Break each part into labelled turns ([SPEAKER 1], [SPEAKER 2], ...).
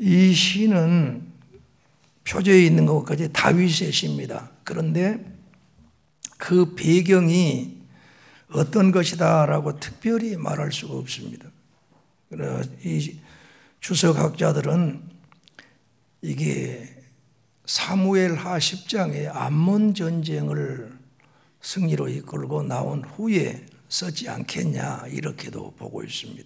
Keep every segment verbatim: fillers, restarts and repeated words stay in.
[SPEAKER 1] 이 시는 표제에 있는 것까지 다윗의 시입니다. 그런데 그 배경이 어떤 것이다라고 특별히 말할 수가 없습니다. 이 주석학자들은 이게 사무엘하 십 장의 암몬 전쟁을 승리로 이끌고 나온 후에 썼지 않겠냐 이렇게도 보고 있습니다.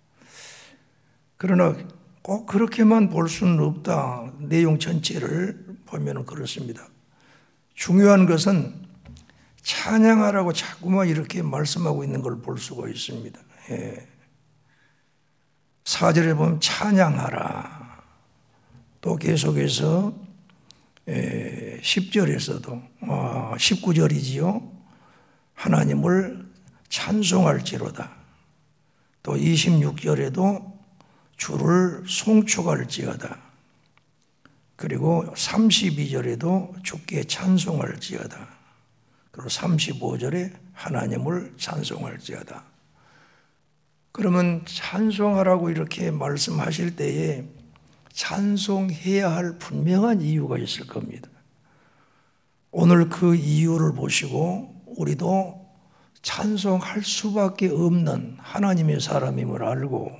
[SPEAKER 1] 그러나 꼭 그렇게만 볼 수는 없다. 내용 전체를 보면 그렇습니다. 중요한 것은 찬양하라고 자꾸만 이렇게 말씀하고 있는 걸 볼 수가 있습니다. 예. 사 절에 보면 찬양하라. 또 계속해서 십 절에서도 십구 절이지요. 하나님을 찬송할지로다. 또 이십육 절에도 주를 송축할지어다. 그리고 삼십이 절에도 주께 찬송할지어다. 그리고 삼십오 절에 하나님을 찬송할지어다. 그러면 찬송하라고 이렇게 말씀하실 때에 찬송해야 할 분명한 이유가 있을 겁니다. 오늘 그 이유를 보시고 우리도 찬송할 수밖에 없는 하나님의 사람임을 알고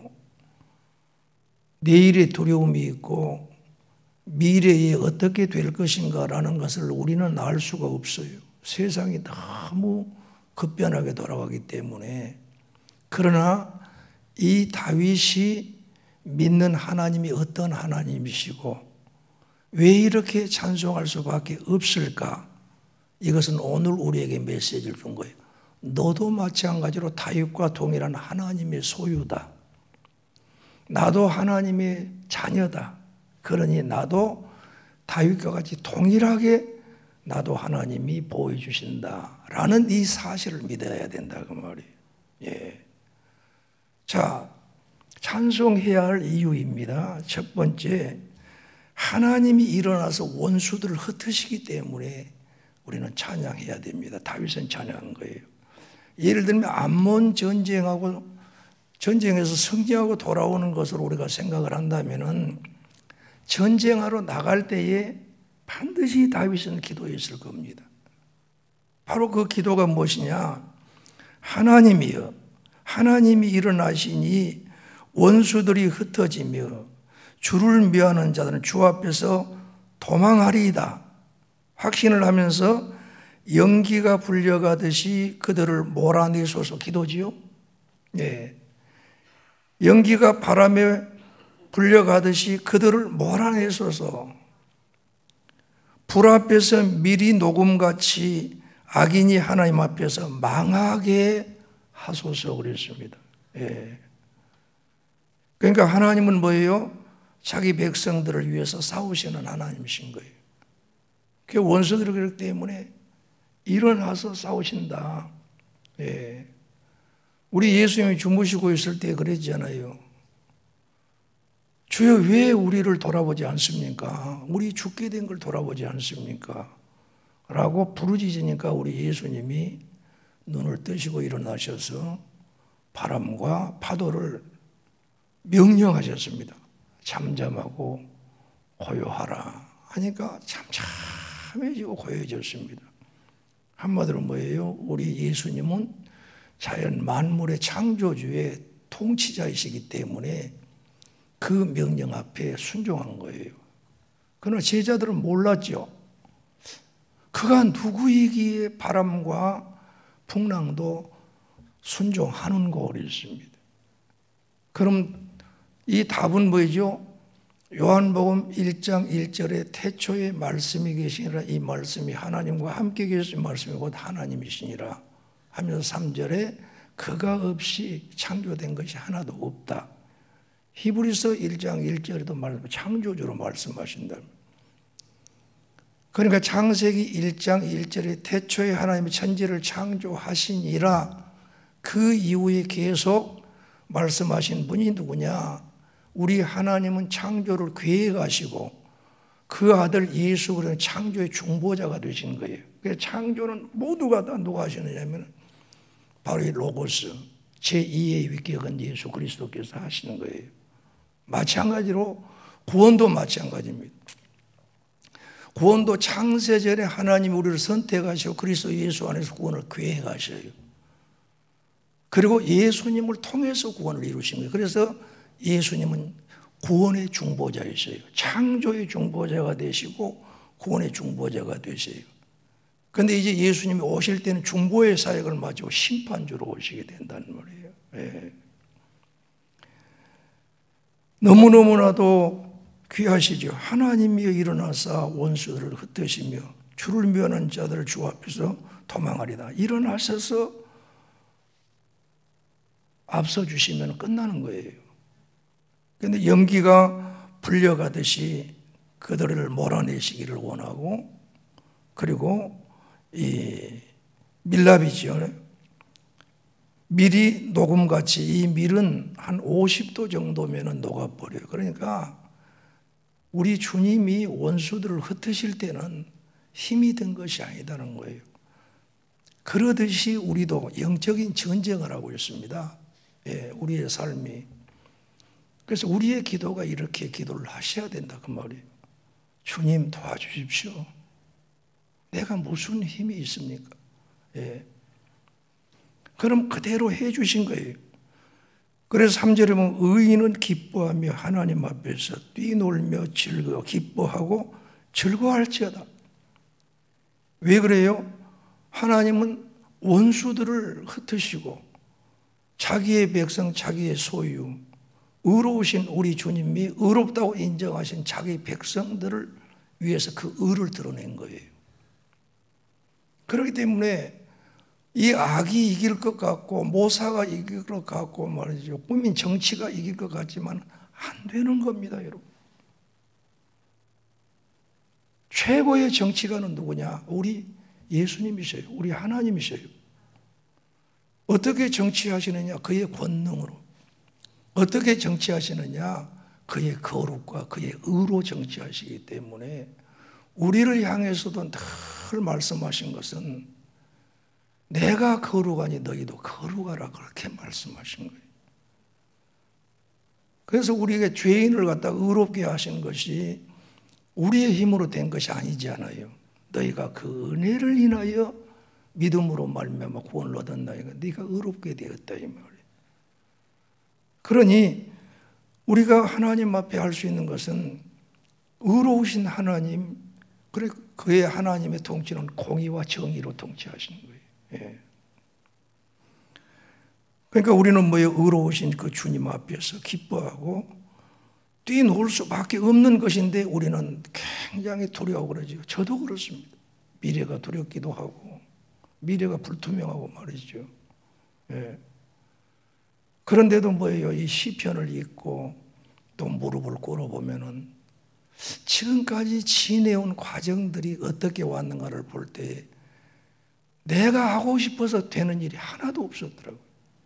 [SPEAKER 1] 내일의 두려움이 있고 미래에 어떻게 될 것인가라는 것을 우리는 알 수가 없어요. 세상이 너무 급변하게 돌아가기 때문에. 그러나 이 다윗이 믿는 하나님이 어떤 하나님이시고 왜 이렇게 찬송할 수밖에 없을까? 이것은 오늘 우리에게 메시지를 준 거예요. 너도 마찬가지로 다윗과 동일한 하나님의 소유다. 나도 하나님의 자녀다. 그러니 나도 다윗과 같이 동일하게 나도 하나님이 보호해 주신다라는 이 사실을 믿어야 된다 그 말이에요. 예. 자, 찬송해야 할 이유입니다. 첫 번째, 하나님이 일어나서 원수들을 흩으시기 때문에 우리는 찬양해야 됩니다. 다윗은 찬양한 거예요. 예를 들면 암몬 전쟁하고 전쟁에서 승리하고 돌아오는 것을 우리가 생각을 한다면은 전쟁하러 나갈 때에 반드시 다윗은 기도했을 겁니다. 바로 그 기도가 무엇이냐? 하나님이여, 하나님이 일어나시니 원수들이 흩어지며 주를 미워하는 자들은 주 앞에서 도망하리이다. 확신을 하면서 연기가 불려가듯이 그들을 몰아내소서. 기도지요? 네. 연기가 바람에 불려가듯이 그들을 몰아내소서. 불 앞에서 미리 녹음같이 악인이 하나님 앞에서 망하게 하소서 그랬습니다. 예. 그러니까 하나님은 뭐예요? 자기 백성들을 위해서 싸우시는 하나님이신 거예요. 그 원수들이 그렇기 때문에 일어나서 싸우신다. 예. 우리 예수님이 주무시고 있을 때 그랬잖아요. 주여 왜 우리를 돌아보지 않습니까? 우리 죽게 된 걸 돌아보지 않습니까? 라고 부르짖으니까 우리 예수님이 눈을 뜨시고 일어나셔서 바람과 파도를 명령하셨습니다. 잠잠하고 고요하라 하니까 잠잠해지고 고요해졌습니다. 한마디로 뭐예요? 우리 예수님은 자연 만물의 창조주의 통치자이시기 때문에 그 명령 앞에 순종한 거예요. 그러나 제자들은 몰랐죠. 그가 누구이기에 바람과 풍랑도 순종하는 거 그랬습니다. 그럼 이 답은 뭐죠? 요한복음 일 장 일 절에 태초에 말씀이 계시니라. 이 말씀이 하나님과 함께 계신 말씀이 곧 하나님이시니라 하면서 삼 절에 그가 없이 창조된 것이 하나도 없다. 히브리서 일 장 일 절에도 말씀, 창조주로 말씀하신다. 그러니까 창세기 일 장 일 절에 태초에 하나님이 천지를 창조하시니라. 그 이후에 계속 말씀하신 분이 누구냐? 우리 하나님은 창조를 계획하시고 그 아들 예수 그리스도는 창조의 중보자가 되신 거예요. 그래서 창조는 모두가 다 누가 하시느냐면 바로 이 로고스 제이의 위격은 예수 그리스도께서 하시는 거예요. 마찬가지로 구원도 마찬가지입니다. 구원도 창세전에 하나님이 우리를 선택하시고 그리스도 예수 안에서 구원을 계획하셔요. 그리고 예수님을 통해서 구원을 이루십니다. 그래서 예수님은 구원의 중보자이셔요. 창조의 중보자가 되시고 구원의 중보자가 되세요. 그런데 이제 예수님이 오실 때는 중보의 사역을 마치고 심판주로 오시게 된다는 말이에요. 예. 너무너무나도 귀하시죠. 하나님이여 일어나사 원수들을 흩으시며 주를 미워하는 자들을 주 앞에서 도망하리다. 일어나셔서 앞서 주시면 끝나는 거예요. 그런데 연기가 불려가듯이 그들을 몰아내시기를 원하고, 그리고 이 밀랍이죠. 밀이 녹음같이, 이 밀은 한 오십 도 정도면 녹아버려요. 그러니까 우리 주님이 원수들을 흩으실 때는 힘이 든 것이 아니다는 거예요. 그러듯이 우리도 영적인 전쟁을 하고 있습니다. 예, 우리의 삶이. 그래서 우리의 기도가 이렇게 기도를 하셔야 된다 그 말이에요. 주님 도와주십시오. 내가 무슨 힘이 있습니까? 예. 그럼 그대로 해 주신 거예요. 그래서 삼 절에 보면 의인은 기뻐하며 하나님 앞에서 뛰놀며 즐거워 기뻐하고 즐거워할지어다. 왜 그래요? 하나님은 원수들을 흩으시고 자기의 백성, 자기의 소유, 의로우신 우리 주님이 의롭다고 인정하신 자기 백성들을 위해서 그 의를 드러낸 거예요. 그렇기 때문에 이 악이 이길 것 같고 모사가 이길 것 같고 말이죠. 꾸민 정치가 이길 것 같지만 안 되는 겁니다, 여러분. 최고의 정치가는 누구냐? 우리 예수님이셔요. 우리 하나님이셔요. 어떻게 정치하시느냐? 그의 권능으로. 어떻게 정치하시느냐? 그의 거룩과 그의 의로 정치하시기 때문에 우리를 향해서도 늘 말씀하신 것은 내가 거룩하니 너희도 거룩하라, 그렇게 말씀하신 거예요. 그래서 우리에게 죄인을 갖다 의롭게 하신 것이 우리의 힘으로 된 것이 아니지 않아요. 너희가 그 은혜를 인하여 믿음으로 말미암아 구원을 얻었나이가 네가 의롭게 되었다 이 말이에요. 그러니 우리가 하나님 앞에 할 수 있는 것은 의로우신 하나님, 그래 그의 하나님의 통치는 공의와 정의로 통치하시는 거예요. 예. 그러니까 우리는 뭐예요? 의로우신 그 주님 앞에서 기뻐하고 뛰놀 수밖에 없는 것인데 우리는 굉장히 두려워 그러죠. 저도 그렇습니다. 미래가 두렵기도 하고 미래가 불투명하고 말이죠. 예. 그런데도 뭐예요? 이 시편을 읽고 또 무릎을 꿇어보면은 지금까지 지내온 과정들이 어떻게 왔는가를 볼 때 내가 하고 싶어서 되는 일이 하나도 없었더라고요.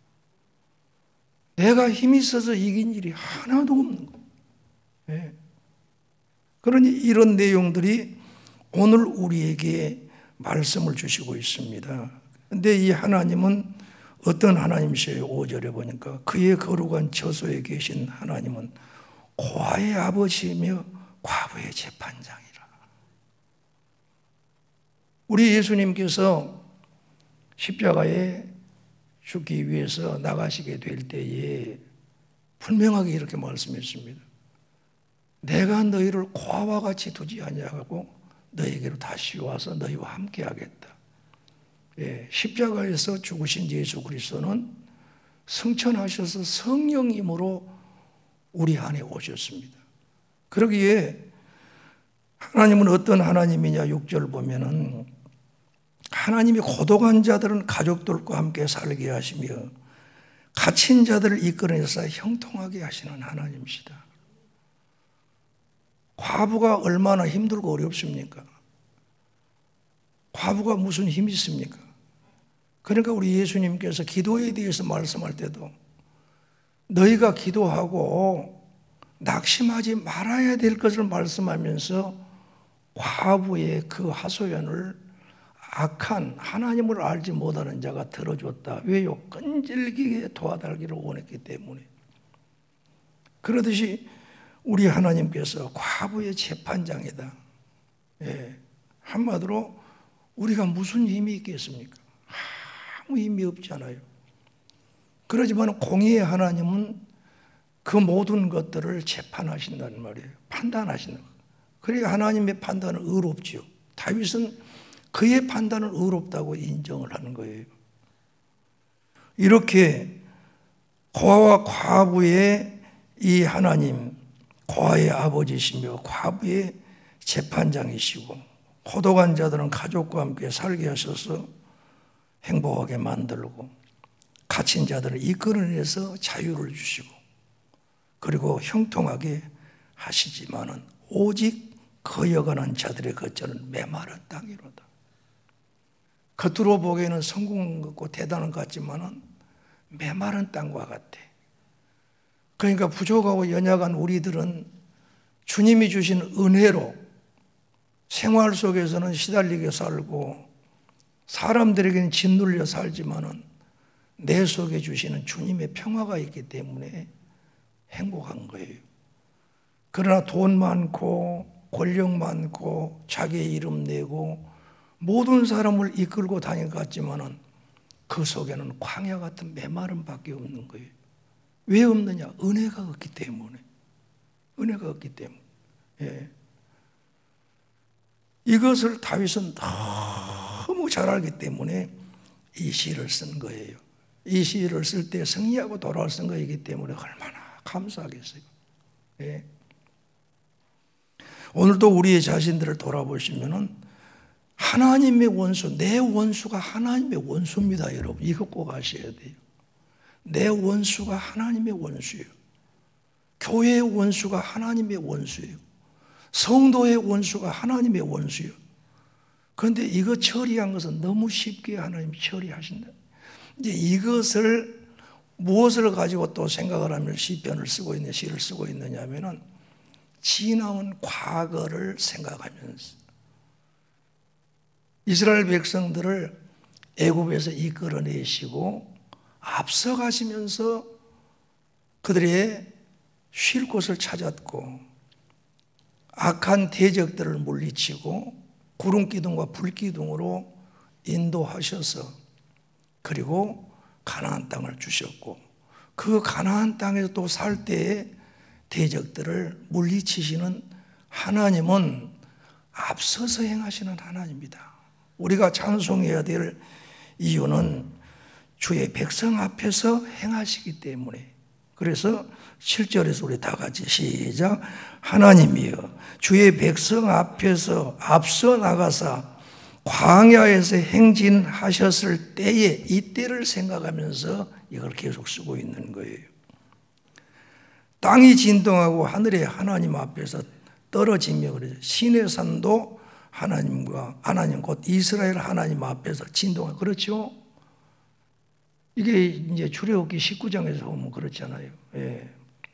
[SPEAKER 1] 내가 힘이 있어서 이긴 일이 하나도 없는 거예요. 네. 그러니 이런 내용들이 오늘 우리에게 말씀을 주시고 있습니다. 그런데 이 하나님은 어떤 하나님이세요? 오 절에 보니까 그의 거룩한 처소에 계신 하나님은 고아의 아버지이며 과부의 재판장이라. 우리 예수님께서 십자가에 죽기 위해서 나가시게 될 때에 분명하게 이렇게 말씀했습니다. 내가 너희를 고아와 같이 두지 아니하고 너희에게로 다시 와서 너희와 함께 하겠다. 예, 십자가에서 죽으신 예수 그리스도는 승천하셔서 성령님으로 우리 안에 오셨습니다. 그러기에 하나님은 어떤 하나님이냐? 육 절 보면은 하나님이 고독한 자들은 가족들과 함께 살게 하시며 갇힌 자들을 이끌어내서 형통하게 하시는 하나님이시다. 과부가 얼마나 힘들고 어렵습니까? 과부가 무슨 힘이 있습니까? 그러니까 우리 예수님께서 기도에 대해서 말씀할 때도 너희가 기도하고 낙심하지 말아야 될 것을 말씀하면서 과부의 그 하소연을 악한 하나님을 알지 못하는 자가 들어줬다. 왜요? 끈질기게 도와달기를 원했기 때문에. 그러듯이 우리 하나님께서 과부의 재판장이다. 예, 한마디로 우리가 무슨 힘이 있겠습니까? 아무 힘이 없잖아요. 그러지만 공의의 하나님은 그 모든 것들을 재판하신다는 말이에요. 판단하신다. 그러니까 하나님의 판단은 의롭지요. 다윗은 그의 판단은 의롭다고 인정을 하는 거예요. 이렇게 고아와 과부의 이 하나님, 고아의 아버지시며 과부의 재판장이시고 호독한 자들은 가족과 함께 살게 하셔서 행복하게 만들고 갇힌 자들을 이끌어내서 자유를 주시고 그리고 형통하게 하시지만은 오직 거여가는 자들의 거처는 메마른 땅이로다. 겉으로 보기에는 성공한 것 같고 대단한 것 같지만은 메마른 땅과 같아. 그러니까 부족하고 연약한 우리들은 주님이 주신 은혜로 생활 속에서는 시달리게 살고 사람들에게는 짓눌려 살지만은 내 속에 주시는 주님의 평화가 있기 때문에 행복한 거예요. 그러나 돈 많고 권력 많고 자기의 이름 내고 모든 사람을 이끌고 다닐 것 같지만은 그 속에는 광야 같은 메마름 밖에 없는 거예요. 왜 없느냐? 은혜가 없기 때문에. 은혜가 없기 때문에. 예. 이것을 다윗은 너무 잘 알기 때문에 이 시를 쓴 거예요. 이 시를 쓸 때 승리하고 돌아올 쓴 거이기 때문에 얼마나 감사하겠어요. 예. 오늘도 우리의 자신들을 돌아보시면은 하나님의 원수, 내 원수가 하나님의 원수입니다, 여러분. 이거 꼭 아셔야 돼요. 내 원수가 하나님의 원수예요. 교회의 원수가 하나님의 원수예요. 성도의 원수가 하나님의 원수예요. 그런데 이거 처리한 것은 너무 쉽게 하나님이 처리하신다. 이제 이것을 무엇을 가지고 또 생각을 하면 시편을 쓰고 있는 시를 쓰고 있느냐 하면은 지나온 과거를 생각하면서 이스라엘 백성들을 애굽에서 이끌어내시고 앞서가시면서 그들의 쉴 곳을 찾았고 악한 대적들을 물리치고 구름기둥과 불기둥으로 인도하셔서 그리고 가나안 땅을 주셨고 그 가나안 땅에서 또 살 때에 대적들을 물리치시는 하나님은 앞서서 행하시는 하나님입니다. 우리가 찬송해야 될 이유는 주의 백성 앞에서 행하시기 때문에. 그래서 칠 절에서 우리 다 같이 시작. 하나님이여 주의 백성 앞에서 앞서 나가사 광야에서 행진하셨을 때에 이때를 생각하면서 이걸 계속 쓰고 있는 거예요. 땅이 진동하고 하늘의 하나님 앞에서 떨어지며 그러죠. 신의 산도 하나님과 하나님 곧 이스라엘 하나님 앞에서 진동하고 그렇죠. 이게 이제 출애굽기 십구 장에서 보면 그렇잖아요. 예.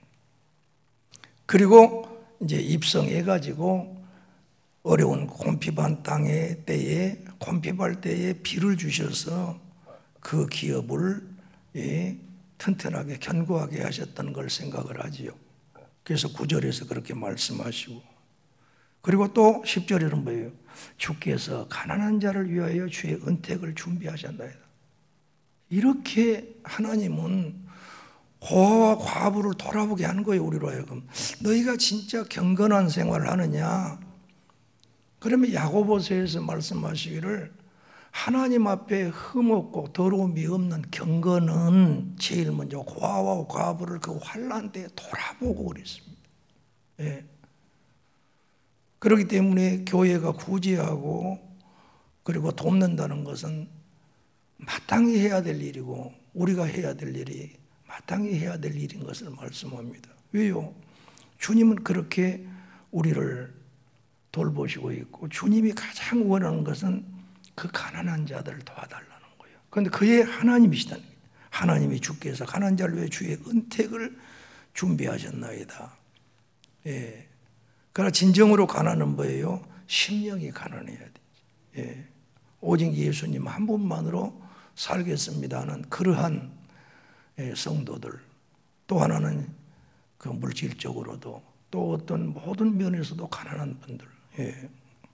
[SPEAKER 1] 그리고 이제 입성해가지고 어려운 곤피반 땅의 때에 곤피발 때에 비를 주셔서 그 기업을 예, 튼튼하게 견고하게 하셨다는 걸 생각을 하지요. 그래서 구 절에서 그렇게 말씀하시고 그리고 또 십 절에는 뭐예요? 주께서 가난한 자를 위하여 주의 은택을 준비하셨나이다. 이렇게 하나님은 고아와 과부를 돌아보게 하는 거예요. 우리로 하여금 너희가 진짜 경건한 생활을 하느냐? 그러면 야고보서에서 말씀하시기를 하나님 앞에 흠없고 더러움이 없는 경건은 제일 먼저 고아와 과부를 그 환난 때에 돌아보고 그랬습니다. 예. 그렇기 때문에 교회가 구제하고 그리고 돕는다는 것은 마땅히 해야 될 일이고 우리가 해야 될 일이 마땅히 해야 될 일인 것을 말씀합니다. 왜요? 주님은 그렇게 우리를 돌보시고 있고 주님이 가장 원하는 것은 그 가난한 자들을 도와달라는 거예요. 그런데 그의 하나님이시다는 거예요. 하나님이 주께서 가난한 자를 위해 주의 은택을 준비하셨나이다. 예. 그러나 진정으로 가난은 뭐예요? 심령이 가난해야 돼. 예. 오직 예수님 한 분만으로 살겠습니다 하는 그러한 성도들. 또 하나는 그 물질적으로도 또 어떤 모든 면에서도 가난한 분들. 예.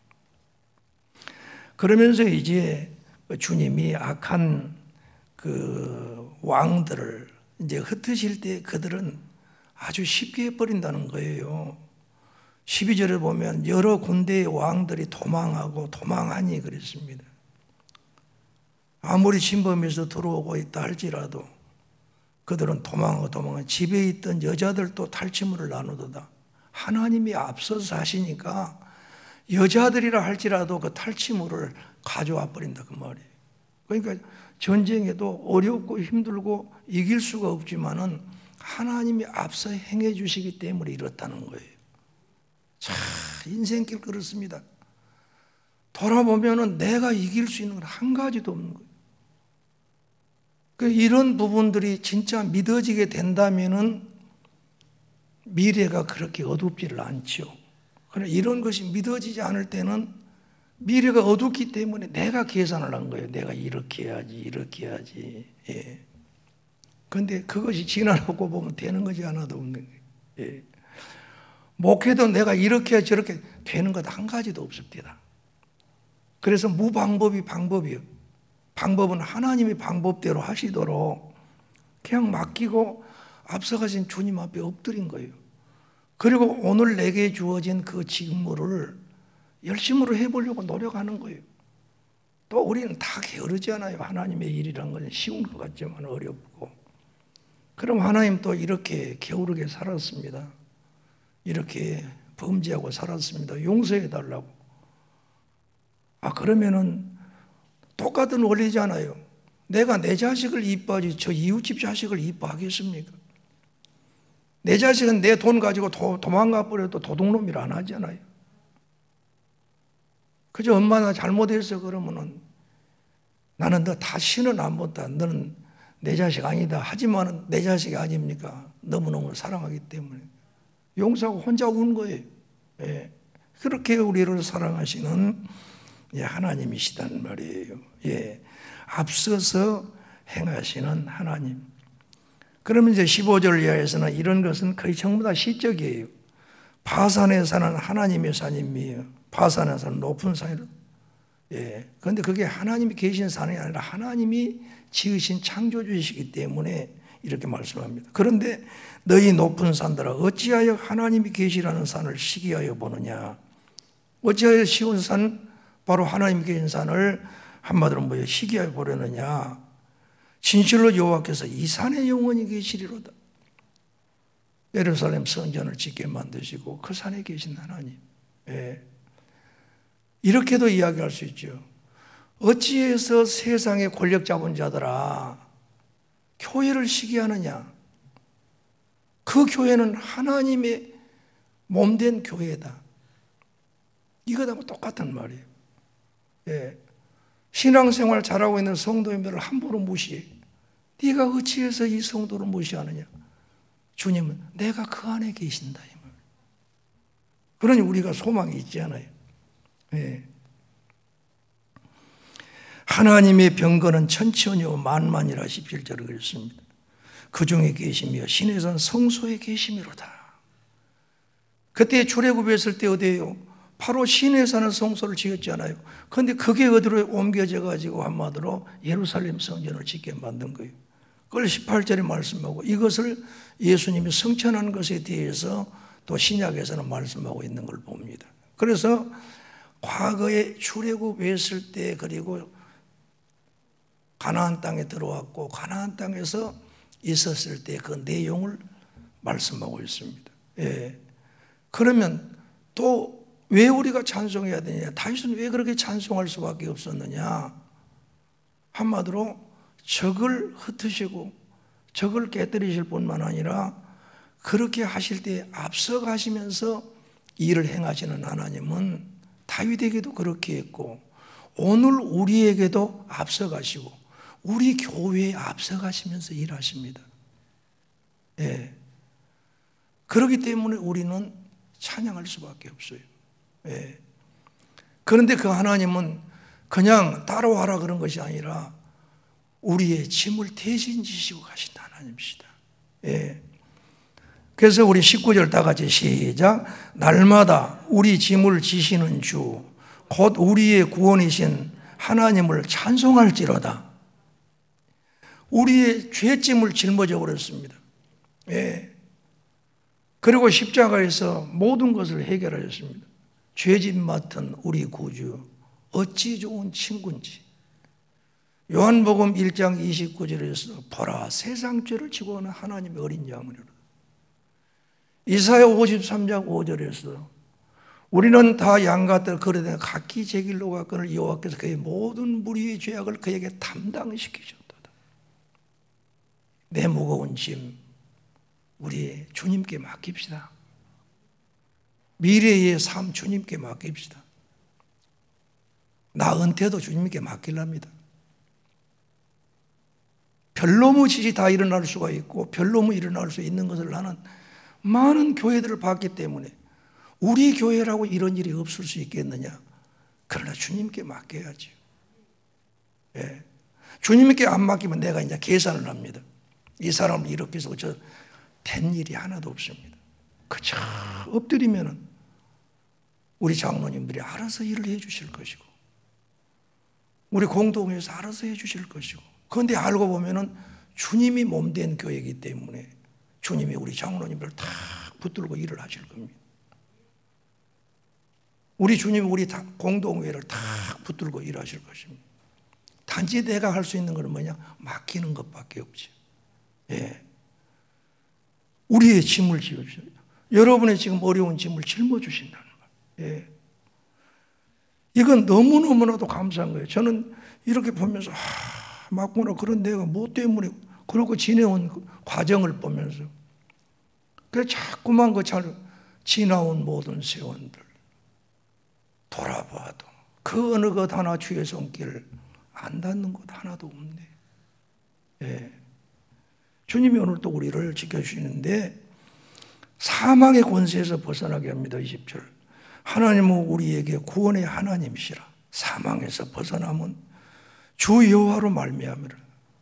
[SPEAKER 1] 그러면서 이제 주님이 악한 그 왕들을 이제 흩으실 때 그들은 아주 쉽게 해버린다는 거예요. 십이 절에 보면 여러 군데의 왕들이 도망하고 도망하니 그랬습니다. 아무리 침범해서 들어오고 있다 할지라도 그들은 도망하고 도망하고 집에 있던 여자들도 탈취물을 나누도다. 하나님이 앞서서 하시니까 여자들이라 할지라도 그 탈취물을 가져와 버린다 그 말이에요. 그러니까 전쟁에도 어렵고 힘들고 이길 수가 없지만은 하나님이 앞서 행해 주시기 때문에 이렇다는 거예요. 자, 인생길 그렇습니다. 돌아보면은 내가 이길 수 있는 건 한 가지도 없는 거예요. 이런 부분들이 진짜 믿어지게 된다면은 미래가 그렇게 어둡지를 않죠. 그러나 이런 것이 믿어지지 않을 때는 미래가 어둡기 때문에 내가 계산을 한 거예요. 내가 이렇게 해야지, 이렇게 해야지. 예. 그런데 그것이 지나고 보면 되는 것이 하나도 없는 거예요. 예. 목회도 내가 이렇게 해야 저렇게 되는 것 한 가지도 없습니다. 그래서 무방법이 방법이에요. 방법은 하나님이 방법대로 하시도록 그냥 맡기고 앞서가신 주님 앞에 엎드린 거예요. 그리고 오늘 내게 주어진 그 직무를 열심으로 해보려고 노력하는 거예요. 또 우리는 다 게으르잖아요. 하나님의 일이란 건 쉬운 것 같지만 어렵고. 그럼 하나님 또 이렇게 게으르게 살았습니다. 이렇게 범죄하고 살았습니다. 용서해 달라고. 아, 그러면은 똑같은 원리잖아요. 내가 내 자식을 이뻐하지 저 이웃집 자식을 이뻐하겠습니까? 내 자식은 내 돈 가지고 도, 도망가 버려도 도둑놈이라 안 하잖아요. 그저 엄마나 잘못했어 그러면은 나는 너 다시는 안 본다. 너는 내 자식 아니다. 하지만 내 자식이 아닙니까? 너무너무 사랑하기 때문에. 용서하고 혼자 운 거예요. 예. 그렇게 우리를 사랑하시는 하나님이시단 말이에요. 예. 앞서서 행하시는 하나님. 그러면 이제 십오 절 이하에서는 이런 것은 거의 전부 다 시적이에요. 바산에 사는 하나님의 산임이에요. 바산에 사는 높은 산이라. 예. 그런데 그게 하나님이 계신 산이 아니라 하나님이 지으신 창조주이시기 때문에 이렇게 말씀합니다. 그런데 너희 높은 산들아 어찌하여 하나님이 계시라는 산을 시기하여 보느냐. 어찌하여 시온 산 바로 하나님이 계신 산을 한마디로 뭐예요? 시기하여 보려느냐. 진실로 여호와께서 이 산에 영원히 계시리로다. 예루살렘 성전을 짓게 만드시고 그 산에 계신 하나님. 예. 이렇게도 이야기할 수 있죠. 어찌해서 세상의 권력 잡은 자들아 교회를 시기하느냐. 그 교회는 하나님의 몸된 교회다. 이거하고 똑같은 말이에요. 예. 신앙생활 잘하고 있는 성도님들을 함부로 무시해. 네가 어찌해서 이 성도를 무시하느냐. 주님은 내가 그 안에 계신다. 이 말. 그러니 우리가 소망이 있지 않아요. 예. 하나님의 병거는 천천히요 만만이라 십칠 절에 그랬습니다. 그 중에 계시며 신의 산 성소에 계시미로다. 그때 출애굽했을 때 어디에요? 바로 신의 사는 성소를 지었잖아요. 그런데 그게 어디로 옮겨져 가지고 한마디로 예루살렘 성전을 짓게 만든 거예요. 그걸 십팔 절에 말씀하고 이것을 예수님이 성천한 것에 대해서 또 신약에서는 말씀하고 있는 걸 봅니다. 그래서 과거에 출애굽했을 때 그리고 가나안 땅에 들어왔고 가나안 땅에서 있었을 때 그 내용을 말씀하고 있습니다. 예. 그러면 또 왜 우리가 찬송해야 되냐? 다윗은 왜 그렇게 찬송할 수밖에 없었느냐? 한마디로 적을 흩으시고 적을 깨뜨리실 뿐만 아니라 그렇게 하실 때 앞서가시면서 일을 행하시는 하나님은 다윗에게도 그렇게 했고 오늘 우리에게도 앞서가시고 우리 교회에 앞서가시면서 일하십니다. 예. 그렇기 때문에 우리는 찬양할 수밖에 없어요. 예. 그런데 그 하나님은 그냥 따라와라 그런 것이 아니라 우리의 짐을 대신 지시고 가신 하나님이시다. 예. 그래서 우리 십구 절 다 같이 시작. 날마다 우리 짐을 지시는 주 곧 우리의 구원이신 하나님을 찬송할지로다. 우리의 죄짐을 짊어져 버렸습니다. 예. 그리고 십자가에서 모든 것을 해결하셨습니다. 죄짐 맡은 우리 구주 어찌 좋은 친구인지. 요한복음 일 장 이십구 절에서 보라 세상 죄를 지고 오는 하나님의 어린 양이로다. 이사야 오십삼 장 오 절에서 우리는 다 양같들 거르되 각기 제 길로 가거늘 여호와께서 그의 모든 무리의 죄악을 그에게 담당시키셨도다. 내 무거운 짐 우리 주님께 맡깁시다. 미래의 삶 주님께 맡깁시다. 나 은퇴도 주님께 맡기랍니다. 별놈의 짓이 다 일어날 수가 있고 별놈의 일어날 수 있는 것을 나는 많은 교회들을 봤기 때문에 우리 교회라고 이런 일이 없을 수 있겠느냐. 그러나 주님께 맡겨야죠. 예. 주님께 안 맡기면 내가 이제 계산을 합니다. 이 사람을 이렇게 해서 저 된 일이 하나도 없습니다. 그저 엎드리면은 우리 장로님들이 알아서 일을 해 주실 것이고 우리 공동회에서 알아서 해 주실 것이고 그런데 알고 보면은 주님이 몸된 교회이기 때문에 주님이 우리 장로님들을 다 붙들고 일을 하실 겁니다. 우리 주님이 우리 공동회를 다 붙들고 일하실 것입니다. 단지 내가 할 수 있는 건 뭐냐? 맡기는 것밖에 없지. 예. 우리의 짐을 지어주세요. 여러분의 지금 어려운 짐을 짊어주신다는 거예요. 예. 이건 너무너무나도 감사한 거예요. 저는 이렇게 보면서 아, 맞구나. 그런 내가 뭐 때문에 그러고 지내온 그 과정을 보면서 그래서 자꾸만 그 잘 지나온 모든 세원들 돌아봐도 그 어느 것 하나 주의 손길 안 닿는 것 하나도 없네. 예. 주님이 오늘 또 우리를 지켜주시는데 사망의 권세에서 벗어나게 합니다. 이십 절. 하나님은 우리에게 구원의 하나님이시라. 사망에서 벗어남은 주 여호와로 말미암으라.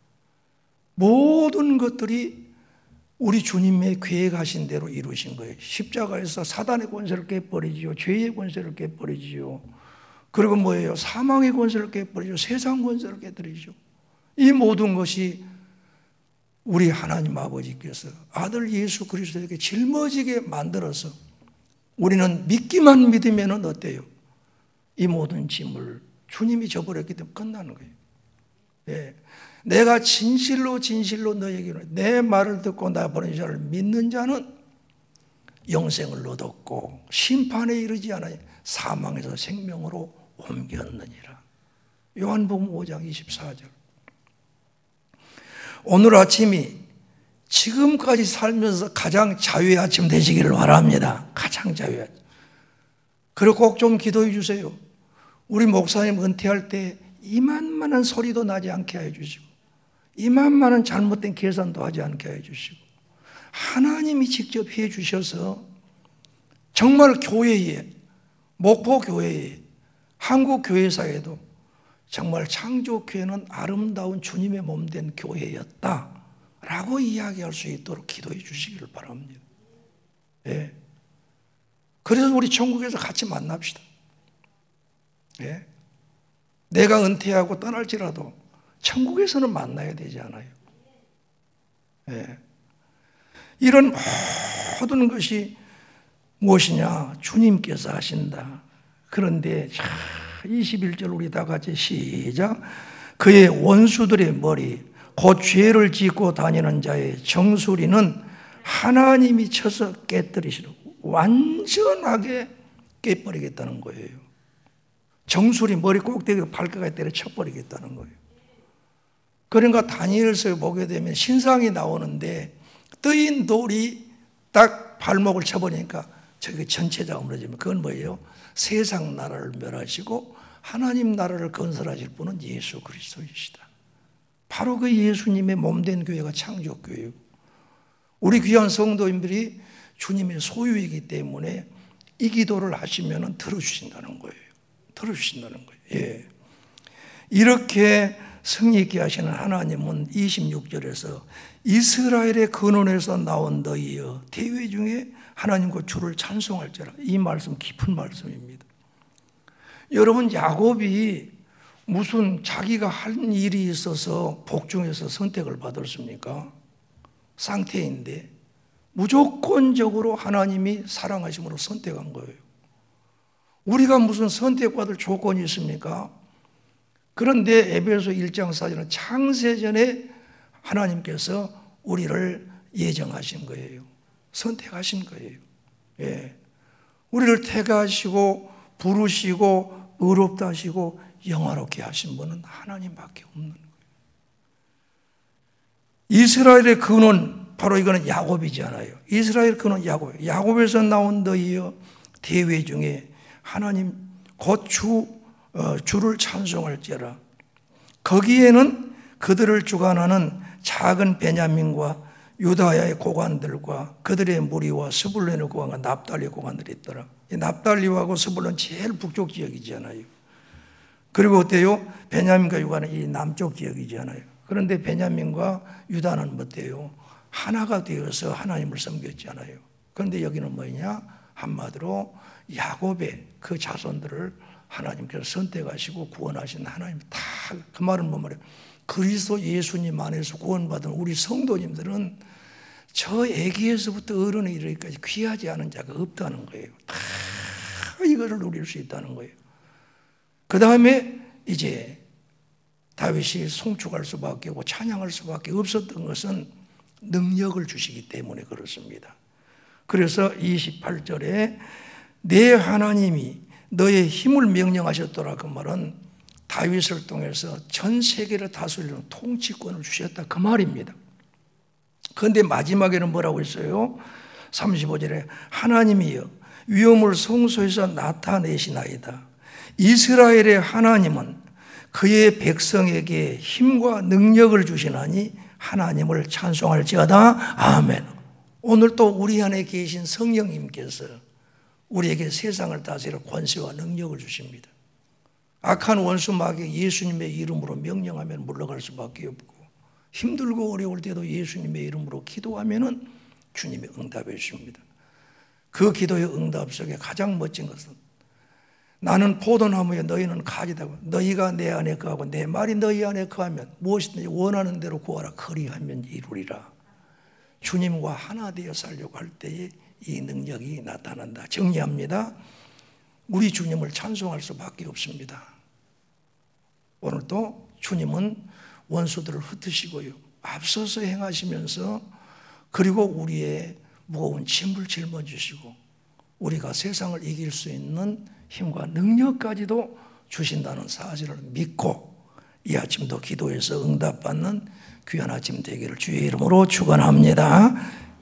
[SPEAKER 1] 모든 것들이 우리 주님의 계획하신 대로 이루신 거예요. 십자가에서 사단의 권세를 깨버리지요. 죄의 권세를 깨버리지요. 그리고 뭐예요? 사망의 권세를 깨버리죠. 세상 권세를 깨버리죠. 이 모든 것이 우리 하나님 아버지께서 아들 예수 그리스도에게 짊어지게 만들어서 우리는 믿기만 믿으면 어때요? 이 모든 짐을 주님이 져버렸기 때문에 끝나는 거예요. 예. 내가 진실로 진실로 너에게로 내 말을 듣고 나 보낸 자를 믿는 자는 영생을 얻었고 심판에 이르지 않아 사망에서 생명으로 옮겼느니라. 요한복음 오 장 이십사 절. 오늘 아침이 지금까지 살면서 가장 자유의 아침 되시기를 바랍니다. 가장 자유의 아침. 그리고 꼭 좀 기도해 주세요. 우리 목사님 은퇴할 때 이만만한 소리도 나지 않게 해주시고 이만만한 잘못된 계산도 하지 않게 해주시고 하나님이 직접 해주셔서 정말 교회에 목포교회에 한국교회사에도 정말 창조교회는 아름다운 주님의 몸된 교회였다 라고 이야기할 수 있도록 기도해 주시기를 바랍니다. 예. 그래서 우리 천국에서 같이 만납시다. 예. 내가 은퇴하고 떠날지라도 천국에서는 만나야 되지 않아요. 예. 이런 모든 것이 무엇이냐? 주님께서 하신다. 그런데 이십일 절 우리 다 같이 시작. 그의 원수들의 머리 곧 죄를 짓고 다니는 자의 정수리는 하나님이 쳐서 깨뜨리시려고 완전하게 깨버리겠다는 거예요. 정수리 머리 꼭대기 발가락에 때려 쳐버리겠다는 거예요. 그러니까 다니엘서에 보게 되면 신상이 나오는데 뜨인 돌이 딱 발목을 쳐버리니까 저기 전체가 무너지면 그건 뭐예요? 세상 나라를 멸하시고 하나님 나라를 건설하실 분은 예수 그리스도이시다. 바로 그 예수님의 몸된 교회가 창조교회고 우리 귀한 성도님들이 주님의 소유이기 때문에 이 기도를 하시면 들어주신다는 거예요. 들어주신다는 거예요. 예. 이렇게 승리 있게 하시는 하나님은 이십육 절에서 이스라엘의 근원에서 나온 너희여 대회 중에 하나님과 주를 찬송할지라. 이 말씀 깊은 말씀입니다. 여러분, 야곱이 무슨 자기가 한 일이 있어서 복중에서 선택을 받았습니까? 상태인데 무조건적으로 하나님이 사랑하심으로 선택한 거예요. 우리가 무슨 선택받을 조건이 있습니까? 그런데 에베소 일 장 사 절은 창세전에 하나님께서 우리를 예정하신 거예요. 선택하신 거예요. 예. 우리를 택하시고 부르시고 의롭다 하시고 영화롭게 하신 분은 하나님밖에 없는 거예요. 이스라엘의 근원, 바로 이거는 야곱이잖아요. 이스라엘 근원 야곱. 야곱에서 나온 너희여 대회 중에 하나님 곧 주, 어, 주를 찬송할지어라. 거기에는 그들을 주관하는 작은 베냐민과 유다야의 고관들과 그들의 무리와 스불론의 고관과 납달리의 고관들이 있더라. 이 납달리하고 스불론 제일 북쪽 지역이잖아요. 그리고 어때요? 베냐민과 유다는 이 남쪽 지역이잖아요. 그런데 베냐민과 유다는 어때요? 하나가 되어서 하나님을 섬겼잖아요. 그런데 여기는 뭐냐? 한마디로 야곱의 그 자손들을 하나님께서 선택하시고 구원하신 하나님 다, 그 말은 뭐 말이에요? 그리스도 예수님 안에서 구원받은 우리 성도님들은 저 애기에서부터 어른에 이르기까지 귀하지 않은 자가 없다는 거예요. 다 이거를 누릴 수 있다는 거예요. 그 다음에 이제 다윗이 송축할 수밖에 없고 찬양할 수밖에 없었던 것은 능력을 주시기 때문에 그렇습니다. 그래서 이십팔 절에 내 하나님이 너의 힘을 명령하셨더라. 그 말은 다윗을 통해서 전 세계를 다스리는 통치권을 주셨다. 그 말입니다. 그런데 마지막에는 뭐라고 했어요? 삼십오 절에 하나님이여 위엄을 성소에서 나타내시나이다. 이스라엘의 하나님은 그의 백성에게 힘과 능력을 주시나니 하나님을 찬송할지어다. 아멘. 오늘 또 우리 안에 계신 성령님께서 우리에게 세상을 다스릴 권세와 능력을 주십니다. 악한 원수 마귀 예수님의 이름으로 명령하면 물러갈 수밖에 없고 힘들고 어려울 때도 예수님의 이름으로 기도하면 주님이 응답해 주십니다. 그 기도의 응답 속에 가장 멋진 것은 나는 포도나무에 너희는 가지다. 너희가 내 안에 거하고 내 말이 너희 안에 거하면 무엇이든지 원하는 대로 구하라. 그리하면 이루리라. 주님과 하나 되어 살려고 할 때에 이 능력이 나타난다. 정리합니다. 우리 주님을 찬송할 수밖에 없습니다. 오늘도 주님은 원수들을 흩으시고요. 앞서서 행하시면서 그리고 우리의 무거운 짐을 짊어지시고 우리가 세상을 이길 수 있는 힘과 능력까지도 주신다는 사실을 믿고 이 아침도 기도해서 응답받는 귀한 아침 되기를 주의 이름으로 축원합니다.